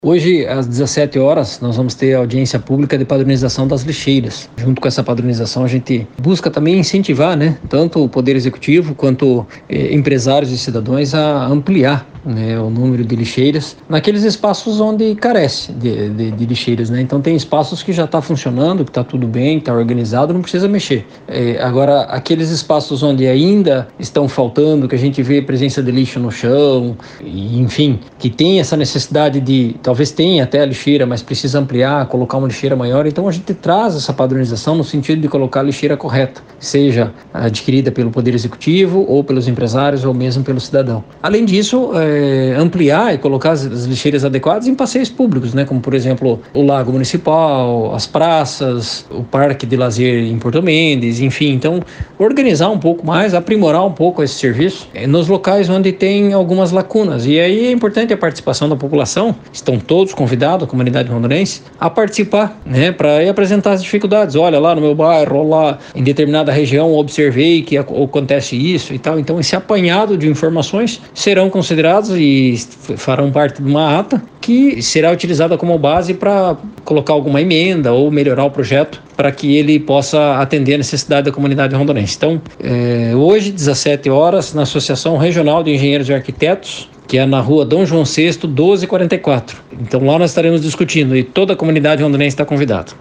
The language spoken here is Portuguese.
Hoje, às 17 horas, nós vamos ter a audiência pública de padronização das lixeiras. Junto com essa padronização, a gente busca também incentivar, tanto o Poder Executivo quanto empresários e cidadãos a ampliar o número de lixeiras naqueles espaços onde carece de lixeiras. Então, tem espaços que já está funcionando, que está tudo bem, está organizado, não precisa mexer. Agora, aqueles espaços onde ainda estão faltando, que a gente vê presença de lixo no chão, e, enfim, que tem essa necessidade de... Talvez tenha até a lixeira, mas precisa ampliar, colocar uma lixeira maior. Então a gente traz essa padronização no sentido de colocar a lixeira correta, seja adquirida pelo Poder Executivo, ou pelos empresários, ou mesmo pelo cidadão. Além disso, ampliar e colocar as lixeiras adequadas em passeios públicos, como por exemplo o Lago Municipal, as praças, o Parque de Lazer em Porto Mendes, enfim. Então, organizar um pouco mais, aprimorar um pouco esse serviço nos locais onde tem algumas lacunas. E aí é importante a participação da população. Estão todos convidados, a comunidade rondonense, a participar, para apresentar as dificuldades. Olha, lá no meu bairro, ou lá em determinada região, observei que acontece isso e tal. Então, esse apanhado de informações serão considerados e farão parte de uma ata que será utilizada como base para colocar alguma emenda ou melhorar o projeto para que ele possa atender a necessidade da comunidade rondonense. Então, hoje, 17 horas, na Associação Regional de Engenheiros e Arquitetos, que é na rua Dom João VI, 1244. Então lá nós estaremos discutindo e toda a comunidade rondonense está convidada.